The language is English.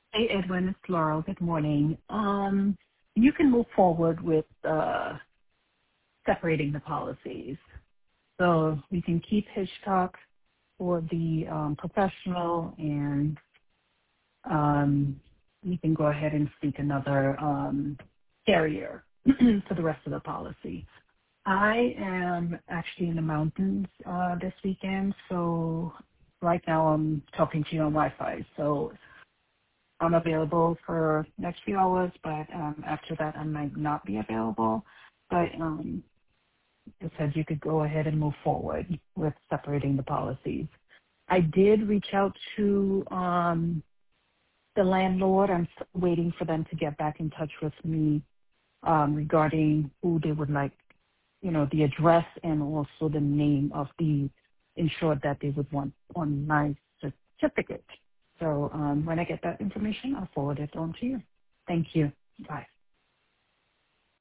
Hey, Edwin, it's Laurel. Good morning. You can move forward with separating the policies. So we can keep Hitchcock for the professional, and we can go ahead and seek another carrier for the rest of the policy. I am actually in the mountains this weekend, so right now I'm talking to you on Wi-Fi. So I'm available for next few hours, but after that I might not be available. But it said you could go ahead and move forward with separating the policies. I did reach out to the landlord. I'm waiting for them to get back in touch with me regarding who they would like, the address and also the name of the insured that they would want on my certificate. So when I get that information, I'll forward it on to you. Thank you. Bye.